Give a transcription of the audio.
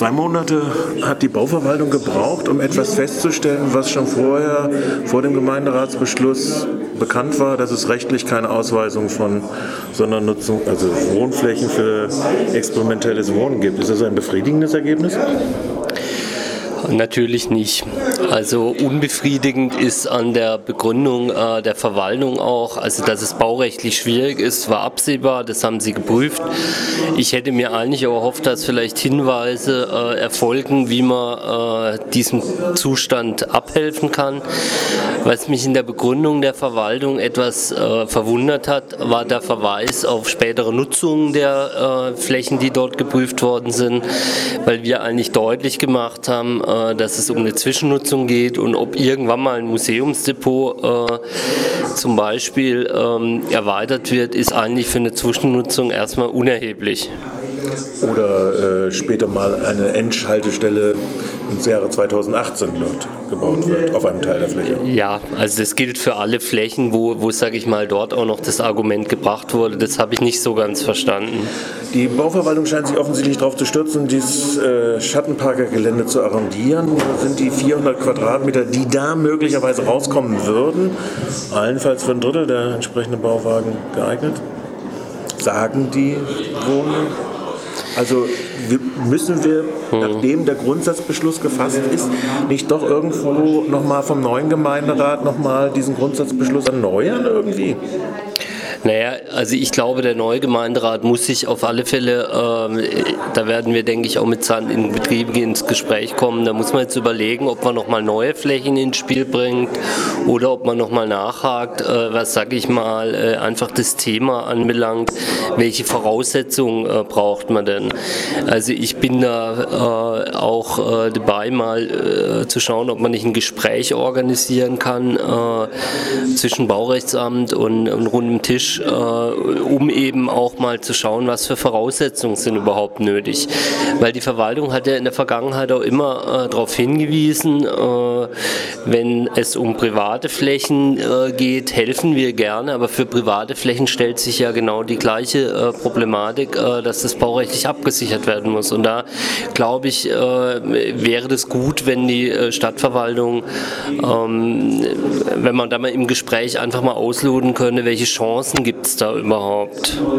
2 Monate hat die Bauverwaltung gebraucht, um etwas festzustellen, was schon vorher, vor dem Gemeinderatsbeschluss bekannt war, dass es rechtlich keine Ausweisung von Sondernutzung, also Wohnflächen für experimentelles Wohnen gibt. Ist das ein befriedigendes Ergebnis? Natürlich nicht. Also unbefriedigend ist an der Begründung der Verwaltung auch, also dass es baurechtlich schwierig ist, war absehbar, das haben sie geprüft. Ich hätte mir eigentlich erhofft, dass vielleicht Hinweise erfolgen, wie man diesem Zustand abhelfen kann. Was mich in der Begründung der Verwaltung etwas verwundert hat, war der Verweis auf spätere Nutzung der Flächen, die dort geprüft worden sind, weil wir eigentlich deutlich gemacht haben, dass es um eine Zwischennutzung geht und ob irgendwann mal ein Museumsdepot zum Beispiel erweitert wird, ist eigentlich für eine Zwischennutzung erstmal unerheblich. Oder später mal eine Endhaltestelle ins Jahre 2018 dort gebaut wird, auf einem Teil der Fläche. Ja, also das gilt für alle Flächen, wo sage ich mal, dort auch noch das Argument gebracht wurde. Das habe ich nicht so ganz verstanden. Die Bauverwaltung scheint sich offensichtlich darauf zu stürzen, dieses Schattenparker-Gelände zu arrondieren. Sind die 400 Quadratmeter, die da möglicherweise rauskommen würden, allenfalls für ein Drittel der entsprechenden Bauwagen geeignet? Sagen die Wohnen? Also müssen wir, nachdem der Grundsatzbeschluss gefasst ist, nicht doch irgendwo nochmal vom neuen Gemeinderat nochmal diesen Grundsatzbeschluss erneuern irgendwie? Naja, also ich glaube, der neue Gemeinderat muss sich auf alle Fälle, da werden wir, denke ich, auch mit Sand in Betriebe ins Gespräch kommen. Da muss man jetzt überlegen, ob man nochmal neue Flächen ins Spiel bringt oder ob man nochmal nachhakt, was, sage ich mal, einfach das Thema anbelangt, welche Voraussetzungen braucht man denn. Also ich bin da auch dabei, mal zu schauen, ob man nicht ein Gespräch organisieren kann zwischen Baurechtsamt und rundem Tisch, um eben auch mal zu schauen, was für Voraussetzungen sind überhaupt nötig. Weil die Verwaltung hat ja in der Vergangenheit auch immer darauf hingewiesen, wenn es um private Flächen geht, helfen wir gerne, aber für private Flächen stellt sich ja genau die gleiche Problematik, dass das baurechtlich abgesichert werden muss. Und da, glaube ich, wäre das gut, wenn die Stadtverwaltung, wenn man da mal im Gespräch einfach mal ausloten könnte, welche Chancen gibt es da überhaupt?